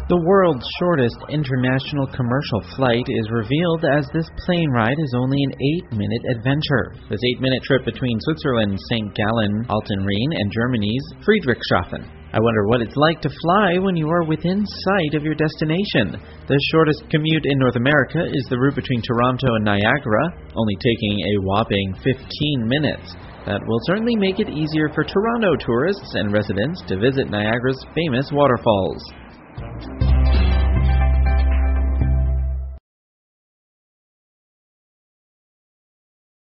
The world's shortest international commercial flight is revealed as this plane ride is only an 8-minute adventure. This 8-minute trip between Switzerland's St. Gallen, Alten Rhein, and Germany's Friedrichshafen. I wonder what it's like to fly when you are within sight of your destination. The shortest commute in North America is the route between Toronto and Niagara, only taking a whopping 15 minutes. That will certainly make it easier for Toronto tourists and residents to visit Niagara's famous waterfalls.